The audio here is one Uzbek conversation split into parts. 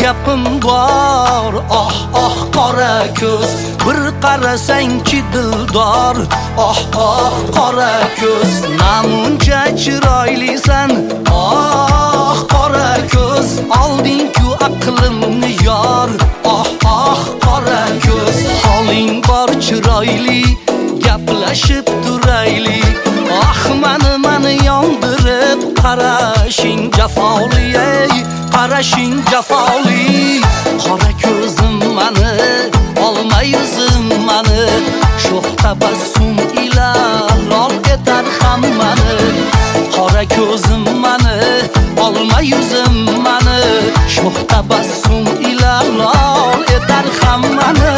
gapim bor. Oh oh qora ko'z, bir qarasangchi dildor. Oh oh qora ko'z, namuncha chiroylisan. Oh qora ko'z, olding-ku aqlimni yor. Oh oh qora ko'z, holing bor chiroyli, gaplashib turaylik. Ah mani yondirib qarashing jafoli, ey qarashing jafoli. Qora ko'zim mani, olma yuzim mani, sho'x tabassum ila lol etar hammani. Qora ko'zim mani, olma yuzim mani, sho'x tabassum ila lol etar hammani.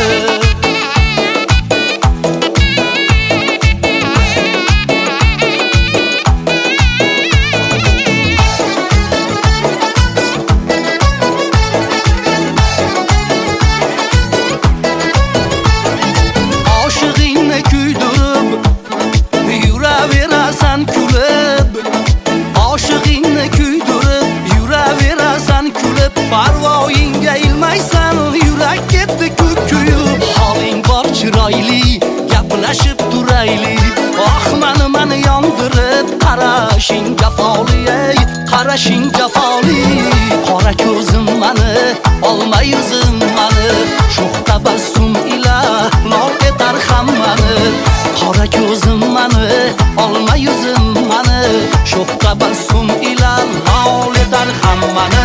Parvoyingga ilmaysan, yurak ketdi kuyib. Holing bor chiroyli, gaplashib turaylik. Oh mani yondirib qarashing jafoli, ey qarashing jafoli. Qora ko'zim mani, olma yuzim mani, sho'x tabassum ila lol etar hammani. Qora ko'zim mani, olma yuzim mani, sho'x tabassum ila lol etar hammani.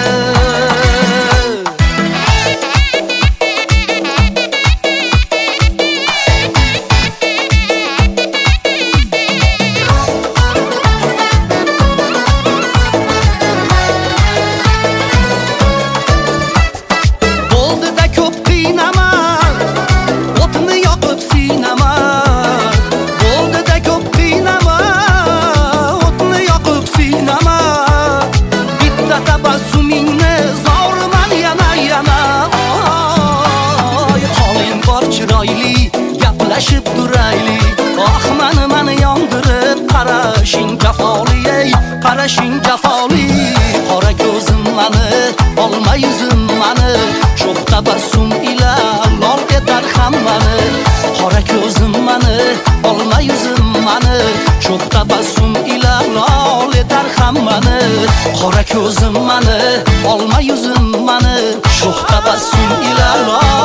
Gaplashib turaylik. Oh mani yondirib qarashing jafoli, ey qarashing jafoli. Qora ko'zim mani, olma yuzim mani, sho'x tabassum ila lol etar hammani. Qora ko'zim mani, olma yuzim mani, sho'x tabassum ila lol etar hammani. Qora ko'zim mani, olma yuzim mani, sho'x tabassum ila lol